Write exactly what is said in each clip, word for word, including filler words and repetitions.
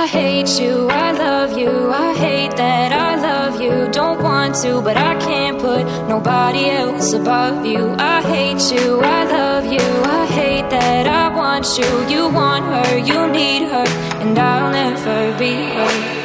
I hate you, I love you, I hate that I love you. Don't want to, but I can't put nobody else above you. I hate you, I love you, I hate that I want you. You want her, you need her, and I'll never be her.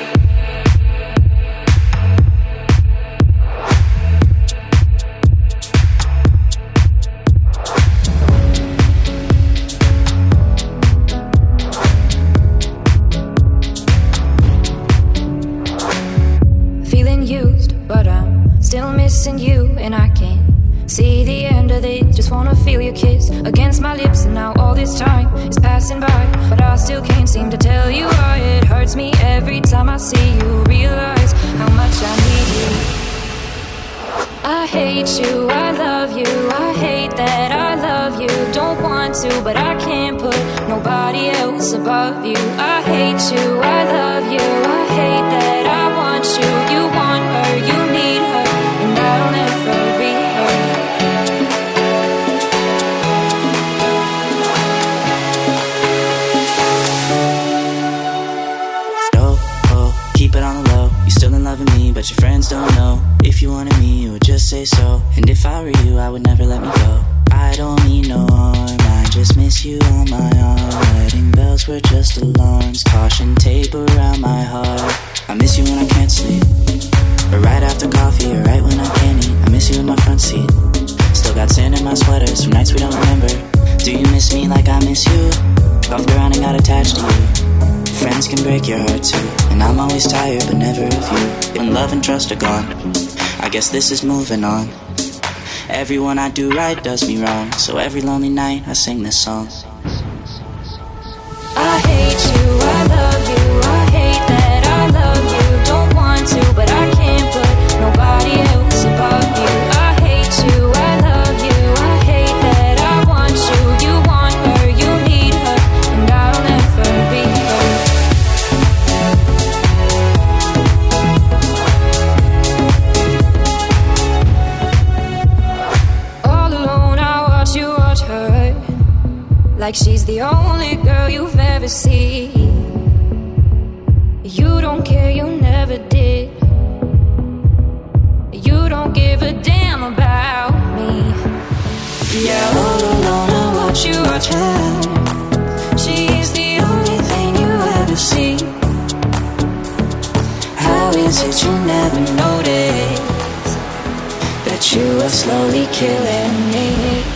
But I'm still missing you, and I can't see the end of this. Just wanna feel your kiss against my lips, and now all this time is passing by, but I still can't seem to tell you why. It hurts me every time I see you, realize how much I need you. I hate you, I love you, I hate that I love you. Don't want to, but I can't put nobody else above you. I hate you, I love you, I hate that I want you. You want her, you need her, and I'll never be her. No, oh, keep it on the low. You still in love with me, but your friends don't know. If you wanted me, you would just say so. And if I were you, I would never let me go. I don't mean no harm, I just miss you on my arm. Wedding bells were just alarms, caution tape around my heart. I miss you when I can't sleep, or right after coffee, or right when I can't eat. I miss you in my front seat, still got sand in my sweaters from nights we don't remember. Do you miss me like I miss you? Bumped around and got attached to you. Friends can break your heart too, and I'm always tired but never of you. When love and trust are gone, I guess this is moving on. Everyone I do right does me wrong, so every lonely night I sing this song. I hate you, I love you, I hate that I love you. Don't want to, but I can't put nobody else above you. I hate you, I love you, I hate that I want you. You want her, you need her, and I'll never be her. All alone I watch you watch her, like she's the only girl you've ever seen. You don't care, you never did. You don't give a damn about me. Yeah, all alone I watch you watch her. She is the only thing you ever see. How is it you never notice that you are slowly killing me?